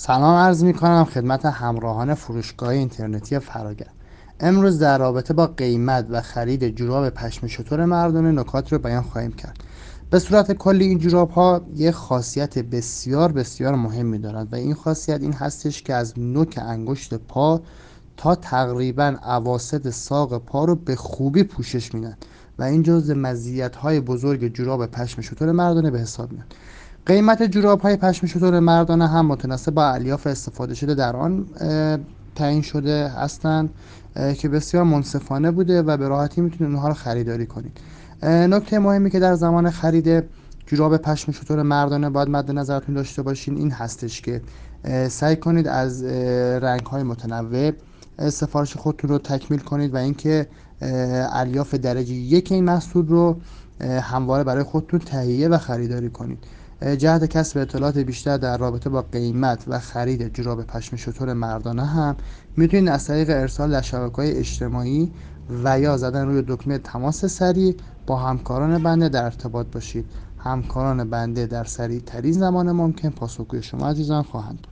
سلام عرض می کنم خدمت همراهان فروشگاه اینترنتی فراگر. امروز در رابطه با قیمت و خرید جوراب پشم شتر مردانه نکات رو بیان خواهیم کرد. به صورت کلی این جوراب ها یک خاصیت بسیار بسیار مهمی دارند و این خاصیت این هستش که از نوک انگشت پا تا تقریبا اواسط ساق پا رو به خوبی پوشش میدن و این جزء مزیت‌های بزرگ جوراب پشم شتر مردانه به حساب میاد. قیمت جوراب‌های پشم شتر مردانه هم متناسب با الیاف استفاده شده در آن تعیین شده هستند که بسیار منصفانه بوده و به راحتی میتونید اونها رو خریداری کنید. نکته مهمی که در زمان خرید جوراب پشم شتر مردانه باید مد نظرتون داشته باشین این هستش که سعی کنید از رنگ‌های متنوع سفارش خودتون رو تکمیل کنید و اینکه الیاف درجه یک این محصول رو همواره برای خودتون تهیه و خریداری کنید. جهت کسب اطلاعات بیشتر در رابطه با قیمت و خرید جوراب پشم شتر مردانه هم میتونید از طریق ارسال در شبکه‌های اجتماعی و یا زدن روی دکمه تماس سریع با همکاران بنده در ارتباط باشید. همکاران بنده در سریع ترین زمان ممکن پاسخگوی شما عزیزان خواهند بود.